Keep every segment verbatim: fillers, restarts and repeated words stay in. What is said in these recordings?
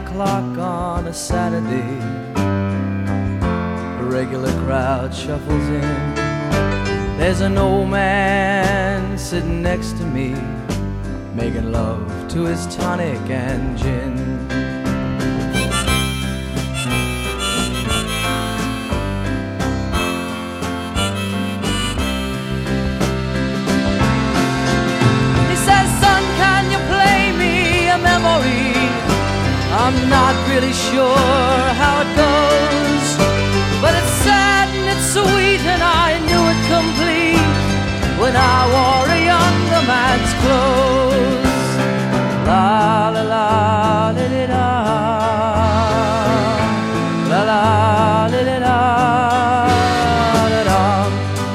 o'clock on a Saturday. The regular crowd shuffles in. There's an old man sitting next to me, making love to his tonic and gin. He says, son, can you play me a memory? I'm not really sure how it goes, but it's sad and it's sweet, and I knew it complete when I wore a younger man's clothes. La la la la la la, la la la la la la.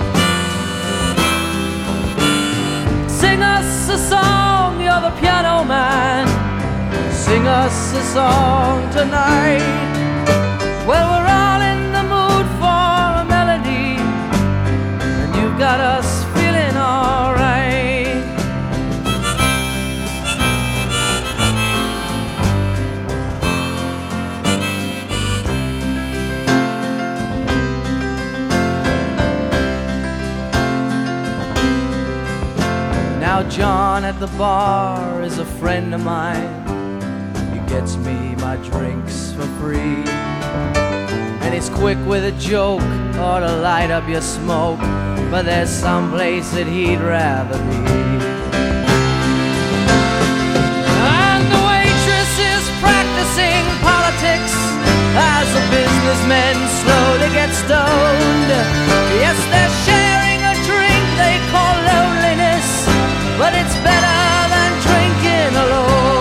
Sing us a song, you're the piano man. Sing us a song tonight. Well, we're all in the mood for a melody, and you've got us feeling all right. Now John at the bar is a friend of mine. Gets me my drinks for free, and he's quick with a joke or to light up your smoke, but there's some place that he'd rather be. And the waitress is practicing politics as the businessmen slowly get stoned. Yes, they're sharing a drink they call loneliness, but it's better than drinking alone.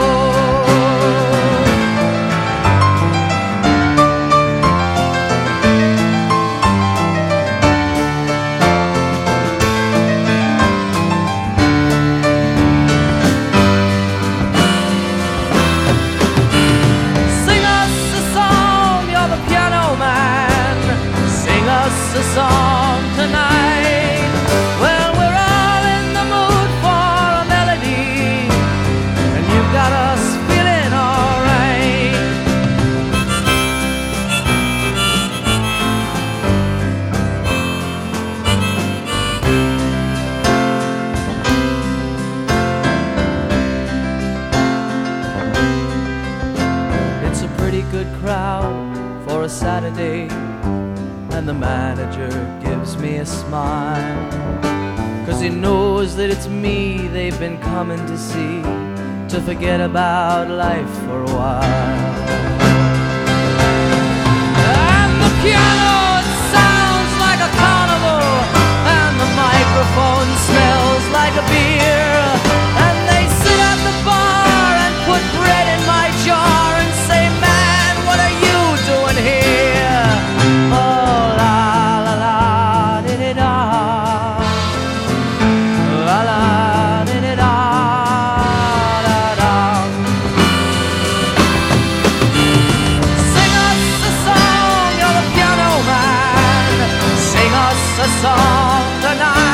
A song tonight. Well, we're all in the mood for a melody, and you've got us feeling all right. It's a pretty good crowd for a Saturday, and the manager gives me a smile, 'cause he knows that it's me they've been coming to see, to forget about life for a while. And the piano, it sounds like a carnival, and the microphone smells like a beer, and they sit at the bar and put bread in my jar and say, man, what are you doing here? Oh, a song tonight.